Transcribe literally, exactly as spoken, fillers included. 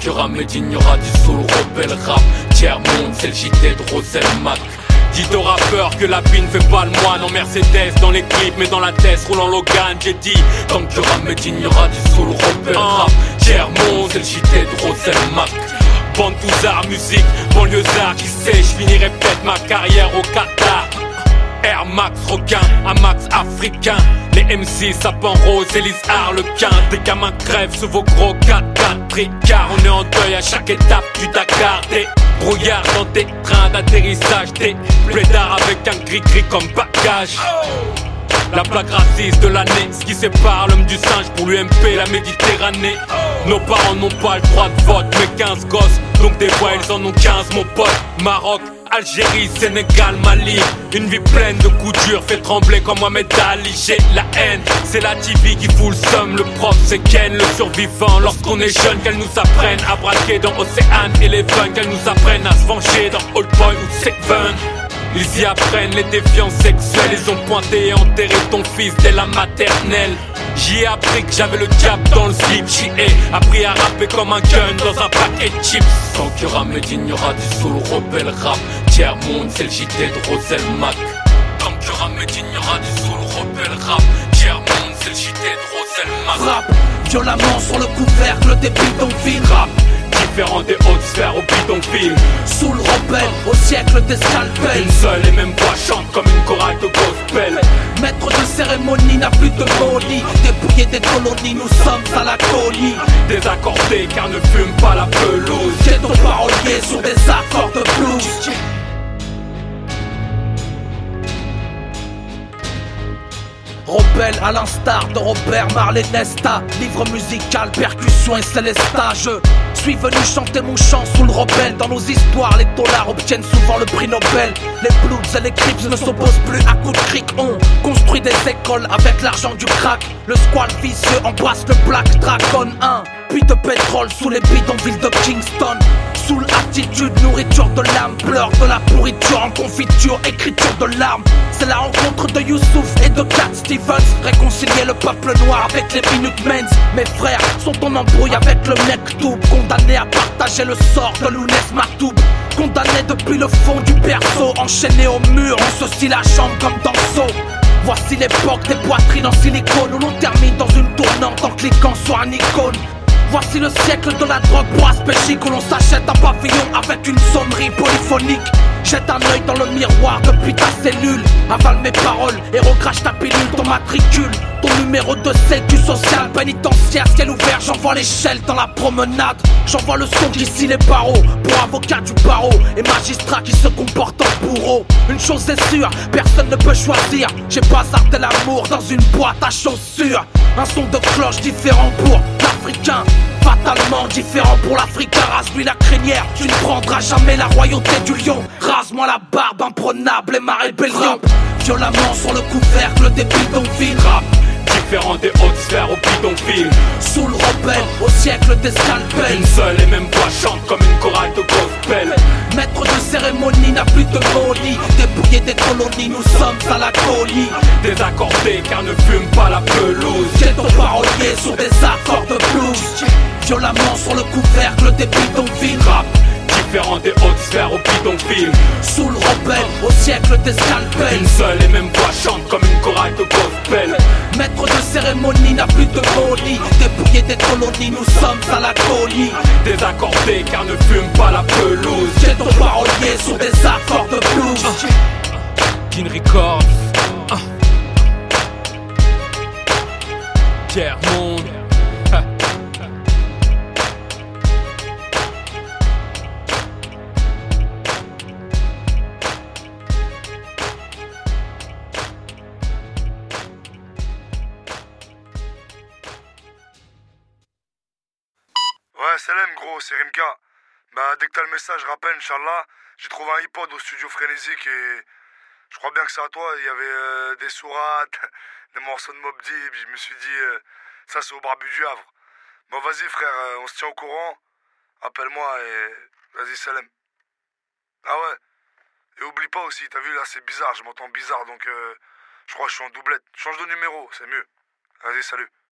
qu'il y aura Medine, y'aura du soul, rebelle rap. Tiers monde, c'est le J T de Rosel Mac. Dites aux rappeurs que la vie ne fait pas le moine en Mercedes dans les clips mais dans la tête roulant Logan. J'ai dit tant qu'il y aura Medine, y'aura du soul, rebelle rap. Tiers monde, c'est le J T de Rosel Mac. Bande arts, musique, banlieusard, qui sait, je finirai peut-être ma carrière au Qatar. Air Max requin, un max africain. Les M C sapin rose, Élise Harlequin. Des gamins crèvent sous vos gros quatre quatre tricards. On est en deuil à chaque étape du Dakar. Des brouillards dans des trains d'atterrissage. Des blédards avec un gris-gris comme bagage. La blague raciste de l'année, ce qui sépare l'homme du singe pour l'U M P, la Méditerranée. Nos parents n'ont pas le droit de vote, mais quinze gosses, donc des fois ils en ont quinze mon pote. Maroc, Algérie, Sénégal, Mali. Une vie pleine de coups durs fait trembler comme Mohamed Ali. J'ai la haine, c'est la T V qui fout le somme. Le prof c'est Ken, le survivant. Lorsqu'on est jeune, qu'elles nous apprennent à braquer dans Océane et les fun. Qu'elles nous apprennent à se venger dans Old Boy ou Seven. Ils y apprennent les défiances sexuelles. Ils ont pointé et enterré ton fils dès la maternelle. J'y ai appris que j'avais le diable dans le slip. J'y ai appris à rapper comme un gun dans un paquet de chips. Tant qu'il y aura Medine, y'aura du soul, rebelle rap. Tiers monde, c'est le J T de Rosel Mac. Tant qu'il y aura Medine, y'aura du soul, rebelle rap. Tiers monde, c'est le J T de Rosel Mac. Rap, violemment sur le couvercle des bidonvilles. Rap, différent des hautes sphères au bidonville. Sous le rebelle, au siècle des scalpels. Une seule et même voix chante comme une chorale de gospel. Maître de cérémonie n'a plus de folie. Dépouillé des colonies, nous sommes à la colie. Désaccordé car ne fume pas la pelouse. J'ai ton parolier sur des accords de blues. Rebelle à l'instar de Robert Marley Nesta. Livre musical, percussion et célestage. Je suis venu chanter mon chant sous le rebelle. Dans nos histoires, les dollars obtiennent souvent le prix Nobel. Les Bloods et les Crips ne s'opposent plus à coups de cric. On construit des écoles avec l'argent du crack. Le squal vicieux embrasse le Black Dragon un. Puis de pétrole sous les bidonvilles de Kingston. Sous l'attitude, nourriture de l'âme. Pleurs de la pourriture en confiture, écriture de larmes. C'est la rencontre de Youssouf et de Cat Stevens. Réconcilier le peuple noir avec les Minutemens. Mes frères sont en embrouille avec le Mektoub. Condamnés à partager le sort de Lounès Matoub. Condamnés depuis le fond du berceau. Enchaînés au mur, on se scie la jambe comme dans le seau. Voici l'époque des poitrines en silicone. Où l'on termine dans une tournante en cliquant sur un icône. Voici le siècle de la drogue pour aspect chic. Où l'on s'achète un pavillon avec une sonnerie polyphonique. Jette un œil dans le miroir depuis ta cellule. Avale mes paroles et recrache ta pilule. Ton matricule, ton numéro de sécu social pénitentiaire. Ciel ouvert, j'envoie l'échelle dans la promenade. J'envoie le son qui scie les barreaux. Pour avocat du barreau et magistrat qui se comporte en bourreau. Une chose est sûre, personne ne peut choisir. J'ai bazardé l'amour dans une boîte à chaussures. Un son de cloche différent pour l'Africain. Fatalement différent pour l'Africain. Rase-lui la crinière, tu ne prendras jamais la royauté du lion. Rase-moi la barbe imprenable et ma rébellion. Violemment sur le couvercle des bidonvilles. Rap, différent des hautes sphères au bidonville. Sous le rebelle, au siècle des scalpels. Une seule et même voix chante comme une chorale de gospel. Maître de cérémonie n'a plus de folie. Dépouillé des colonies, nous sommes à la colie. Désaccordé car ne fume pas la pelouse. J'ai ton parolier sur des accords de blues. Violemment sur le couvercle des bidonvilles. Rap, différent des hautes sphères au bidonville. Sous le rebelle, au siècle des scalpels. Une seule et même voix chante comme une chorale de gospel. Maître de cérémonie n'a plus de folie. Dépouillé des colonies, nous sommes à la colie. Désaccordé car ne fume pas la pelouse. J'ai ton parolier sur des accords de blues. Kin Records. Tiers monde. Ouais, salam gros, c'est Rimka. Bah, dès que t'as le message, rappelle, Inch'Allah. J'ai trouvé un iPod au studio Frénésique et je crois bien que c'est à toi. Il y avait euh, des sourates, des morceaux de Mob Deep. Je me suis dit, euh, ça c'est au Barbu du Havre. Bon, vas-y frère, euh, on se tient au courant. Appelle-moi et vas-y, salam. Ah ouais. Et oublie pas aussi, t'as vu là, c'est bizarre, je m'entends bizarre donc euh, je crois que je suis en doublette. Change de numéro, c'est mieux. Vas-y, salut.